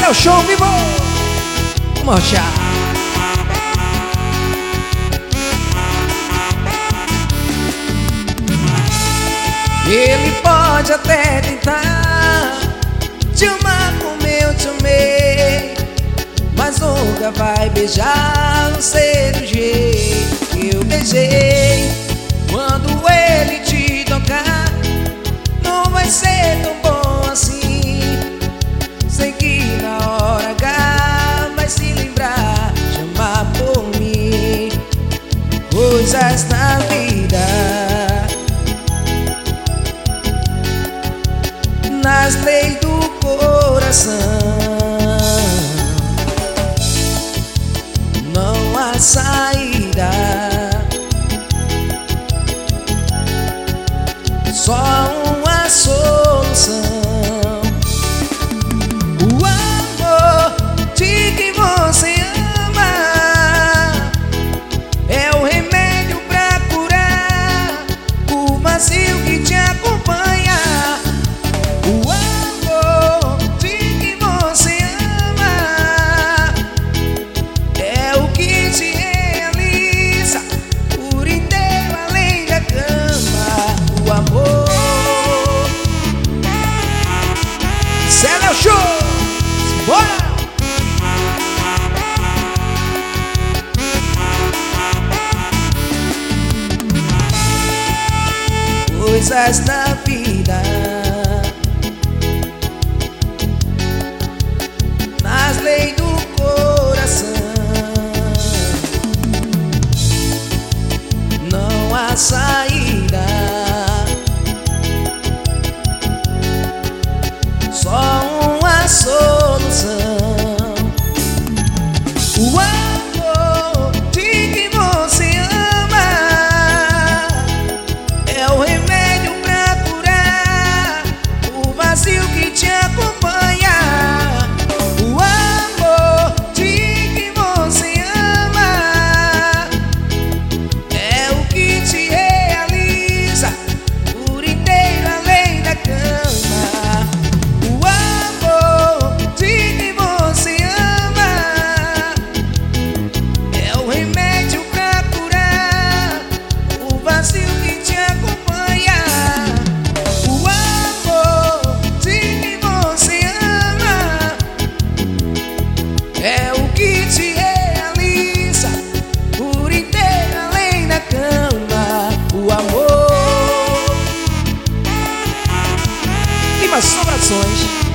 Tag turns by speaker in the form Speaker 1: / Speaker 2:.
Speaker 1: Céu Show vivo. Mocha. Ele pode até tentar te amar como eu te amei, mas nunca vai beijar você do jeito que eu beijei. Quando ele te tocar, não vai ser tão bom assim. Sei que na hora H vai se lembrar de amar por mim. Coisas na vida, nas leis do coração, não há saída, só uma solução. O amor de quem você ama é o remédio pra curar o vazio que te acompanha. O amor de quem você ama é o que te realiza por inteiro além da cama. O amor. Céu Show! Bora! Coisas da vida, nas leis do coração, não há saída, só uma solução. O amor de quem você ama é o remédio pra curar o vazio que te acompanha. O amor de quem você ama é o que te realiza por inteiro além da cama. O amor de quem você ama é o remédio pra curar o vazio que te acompanha. O amor de quem você ama é o que te realiza por inteiro além da cama. O amor. E mais sobrações.